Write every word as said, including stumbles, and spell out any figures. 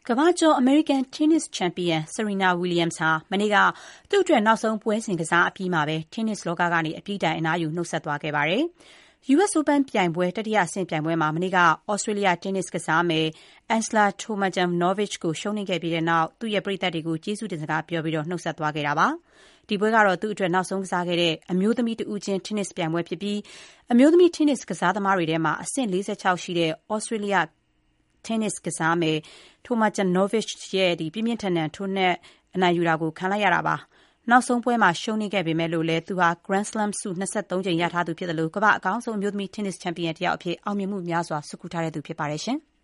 ကမ္ဘာကျော်အမေရိကန်တင်းနစ်ချန်ပီယံ Serena Williams ဟာမနေ့ကသူ့အတွက်နောက်ဆုံးပွဲစဉ်ကစားအပြီးမှာပဲတင်းနစ်လောကကနေအပြည့်တိုင်အနားယူနှုတ်ဆက်သွားခဲ့ပါတယ်။ ယူ အက်စ် Open ပြိုင်ပွဲတတိယအဆင့်ပြိုင်ပွဲမှာမနေ့ကဩစတြေးလျတင်းနစ်ကစားမယ် Isla Tomljanovic ကိုရှုံးနိမ့်ခဲ့ပြီးတဲ့နောက်သူ့ရဲ့ပရိသတ်တွေကိုကျေးဇူးတင်စကားပြောပြီးနှုတ်ဆက်သွားခဲ့တာပါ။ ဒီပွဲကတော့သူ့အတွက်နောက်ဆုံးကစားခဲ့တဲ့အမျိုးသမီးတဦးချင်းတင်းနစ်ပြိုင်ပွဲဖြစ်ပြီးအမျိုးသမီးတင်းနစ်ကစားသမားတွေထဲမှာအဆင့် ၄၆ ရှိတဲ့ဩစတြေးလျတင်းနစ်ကစားမယ် Tomljanovic ရဲ့ပြင်းပြင်းထန်ထန်ထိုးနှက်အနိုင်ယူတာကိုခံလိုက်ရတာပါ။ နောက်ဆုံးပွဲမှာရှုံးနိမ့်ခဲ့ပေမဲ့လို့လည်းသူဟာ Grand Slam ဆု၂၃ ကြိမ်ရထားသူဖြစ်သလိုကမ္ဘာ့အကောင်းဆုံးအမျိုးသမီးတင်းနစ်ချန်ပီယံတယောက်အဖြစ်အောင်မြင်မှုများစွာဆွတ်ခူးထားသူဖြစ်ပါတယ်။